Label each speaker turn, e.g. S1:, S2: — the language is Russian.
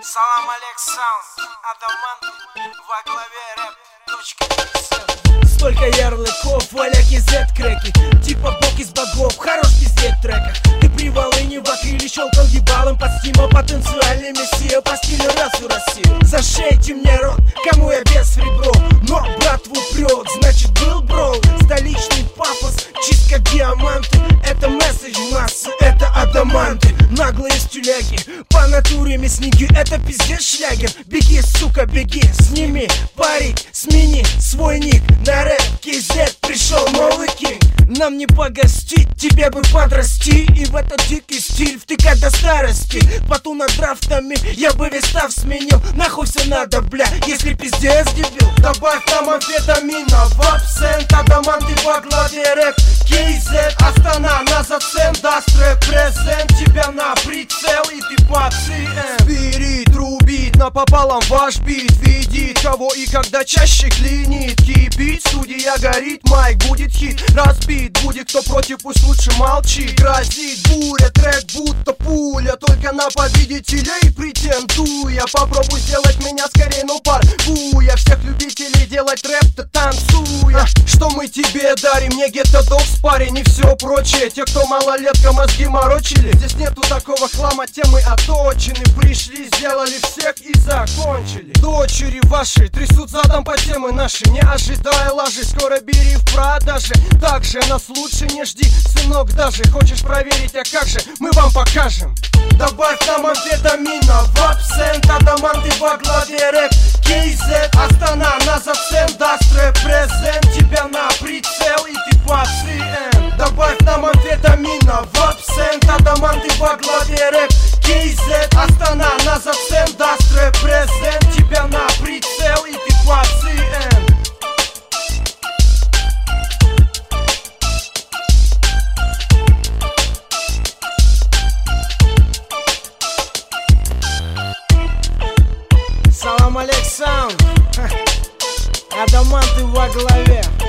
S1: Салам Алек Саунд, Адамант во главе рэп.
S2: Столько ярлыков, валяки, зет-креки, типа бог из богов, хорош пиздеть в треках. Ты при Волыне в акриле щелкал ебалом под стима, потенциальный мессия по стилю расу Россию. Зашейте мне рот, кому я без ребро, но братву прет, значит был брол. Столичный пафос, чист как диаманты, это месседж массы, это адаманты. Наглые стюляги, по натуре мясники, это пиздец шлягер. Беги, сука, беги, сними парик, смени свой ник. На рэп KZ пришел новый кинг. Нам не погостить, тебе бы подрасти и в этот дикий стиль втыкать до старости. Поту над драфтами я бы весь став сменил. Нахуй все надо, бля, если пиздец дебил.
S3: Добавь там амфетамина в абсент, адаманты во главе рэп KZ. Астана на зацен, даст репрезент, тебя на прицел и ты пациент. Спирит рубит напополам ваш бит, видит кого и когда чаще клинит. Кипит, студия горит, майк будет хит, разбит будет кто против, пусть лучше молчи. Грозит буря, трек будто пуля, только на победителей претендуя. Попробуй сделать меня скорее, ну паркуя. Всех любителей делать рэп-то танцуя. Что мы тебе дарим, не гетто-дог в паре, не все прочее. Те, кто малолетка мозги морочили, здесь нету такого хлама, темы оточены. Пришли, сделали всех и закончили. Дочери ваши трясут задом по темы наши, не ожидая лажи, скоро бери в продаже. Также нас лучше не жди, сынок, даже хочешь проверить, а как же, мы вам покажем. Добавь нам амфетамина в абсент, адаманты во главе рэп KZ. Астана на зацен, даст репрезент, тебя на прицел и ты пациент. Добавь нам амфетамина в абсент, адаманты во главе рэп KZ. Астана на зацен, даст репрезент, тебя на прицел и ты пациент.
S2: Салам Алек Саунд, адаманты во главе.